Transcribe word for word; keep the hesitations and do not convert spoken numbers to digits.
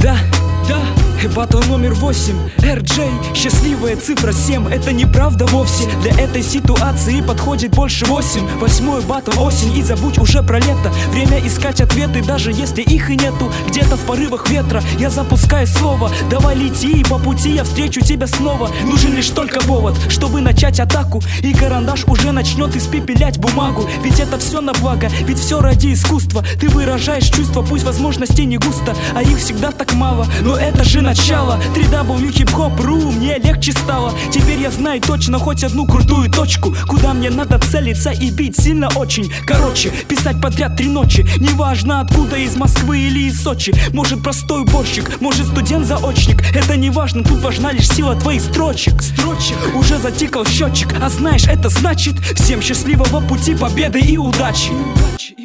Да, да. Батл номер восемь, эр джей, счастливая цифра семь. Это неправда вовсе, для этой ситуации подходит больше восемь. Восьмой батл, осень, и забудь уже про лето. Время искать ответы, даже если их и нету. Где-то в порывах ветра я запускаю слово. Давай лети, и по пути я встречу тебя снова. Нужен лишь только повод, чтобы начать атаку. И карандаш уже начнет испепелять бумагу. Ведь это все на благо, ведь все ради искусства. Ты выражаешь чувства, пусть возможностей не густо, а их всегда так мало, но это же начало. три дабл ю хип-хоп точка ру, мне легче стало. Теперь я знаю точно хоть одну крутую точку, куда мне надо целиться и бить сильно очень. Короче, писать подряд три ночи, неважно откуда, из Москвы или из Сочи. Может простой уборщик, может студент-заочник, это не важно, тут важна лишь сила твоих строчек. Строчек. Уже затикал счетчик, а знаешь, это значит всем счастливого пути, победы и удачи.